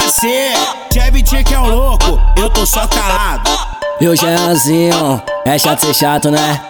cê, Chevy que é o louco, eu tô só calado. E o Jeanzinho, é chato ser chato, né?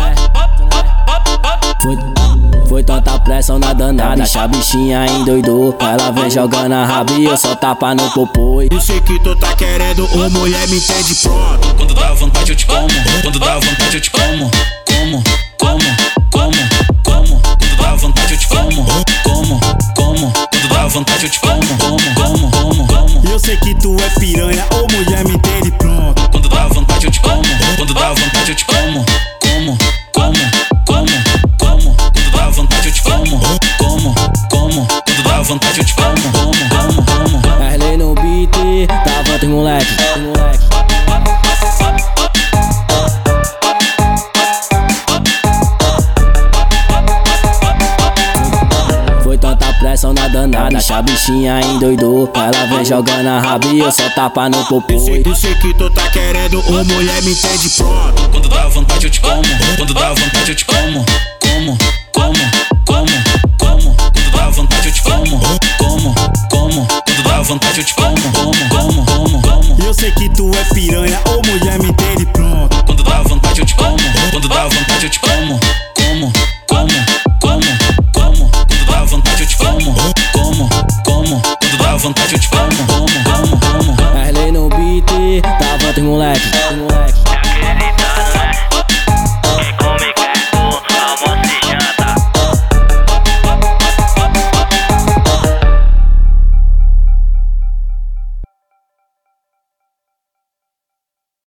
Foi tanta pressão na danada, deixa a bichinha endoidou. Ela vem jogando a raba e eu só tapa no popô. Eu sei que tu tá querendo, ô mulher, me entende pronto. Quando dá vontade eu te como, quando dá vontade eu te como. Como. Quando dá vontade eu te como. Quando dá vontade eu te como. Eu sei que tu é piranha, ô mulher, me entende pronto. Quando dá vontade eu te como, quando dá vontade eu te como. Quando dá vontade eu te como. Quando dá vontade eu te como. Arley no beat, tá volta moleque. Foi tanta pressão na danada, deixa a bichinha endoidou. Ela vem jogando a raba e eu só tapa no popô. Eu sei que tu tá querendo, ô mulher, me entende pronto. Quando dá vontade eu te como, quando dá vontade eu te como.